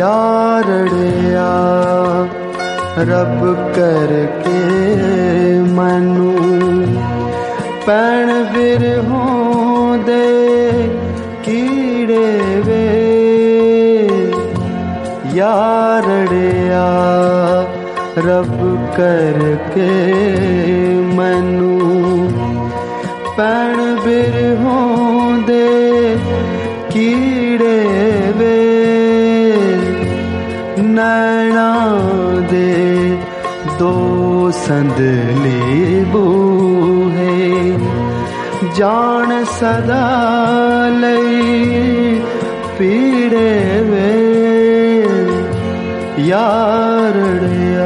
यारड़िया रब करके मैनू पैण बिरहों दे कीड़े वे यारड़िया रब करके मैनू पैण बिरहों दे कीड़े वे नैना दे दो संदली बूहे जान सदा लई पीड़े वे यारड़िया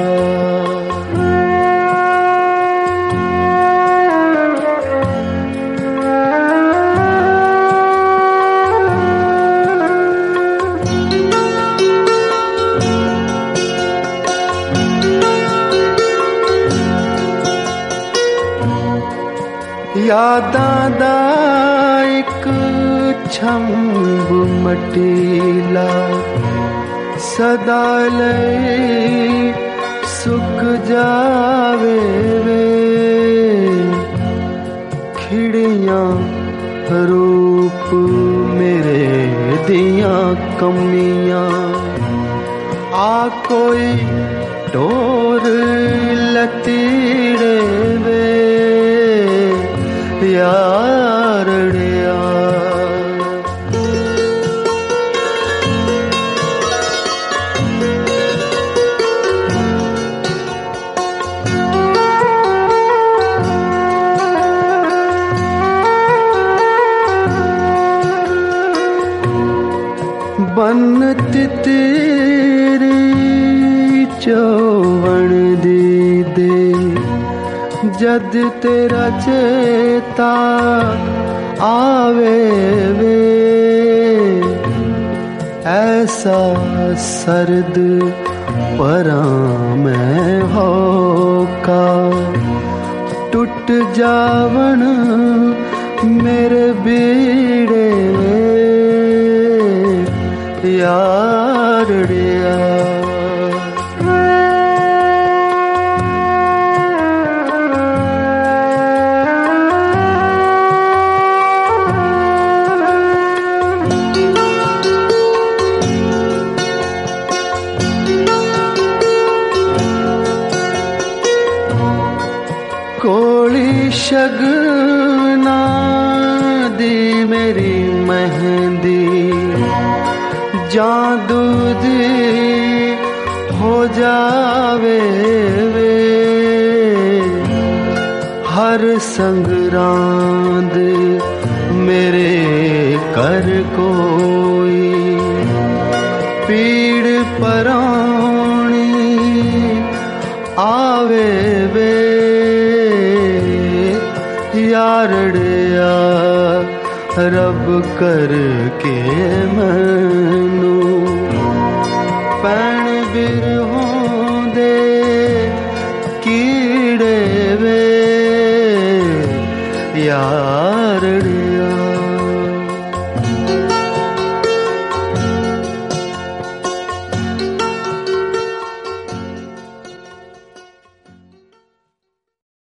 यादां दा इक छंब मटीला सदा लई सुक जावे वे खिड़ियां रूप मेरे दियां कमियां आ कोई टोर लतीड़े वे यारड़िया बनत तेरी चौवण दी दे जद तेरा चेता आवे वे ऐसा सर्द परां मैं होका टूट जावन मेरे बीड़े वे यारड़िया कोली शगना दी मेरी मेहंदी जादू दी हो जावे वे हर संगरांद मेरे कर कोई पीड़ परानी आवे वे यारड़िया रब करके मैनू पैण बिरहों दे कीड़े वे यारड़िया